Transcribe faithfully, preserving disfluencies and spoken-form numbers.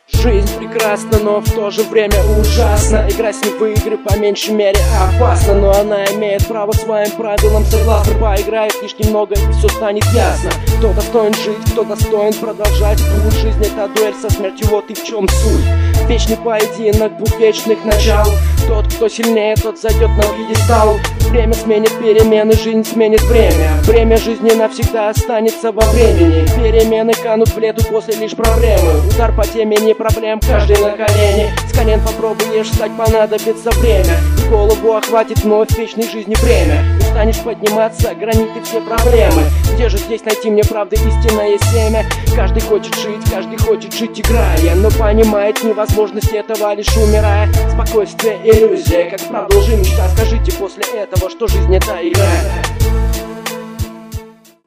Жизнь прекрасна, но в то же время ужасна. Играть с ней в игры по меньшей мере опасно, но она имеет право своим правилам согласно. Поиграет лишь немного и все станет ясно. Кто достоин жить, кто достоин продолжать путь. Жизнь — это дуэль со смертью, вот и в чем суть. Вечный поединок двух вечных начал. Тот, кто сильнее, тот зайдет на пьедестал. Время сменит перемены, жизнь сменит время. Время жизни навсегда останется во времени. Перемены канут в лету после лишь проблемы. Удар по теме не проблем, каждый на колени. С колен попробуешь встать, понадобится время. И голову охватит вновь вечной жизни время. Устанешь подниматься, гранит и все проблемы. Где же здесь найти мне правды, истинное семя? Каждый хочет жить, каждый хочет жить играя, но понимает невозможность этого лишь умирая. Спокойствие, иллюзия, как правда лжи мечта. Скажите после этого, что жизнь — это игра.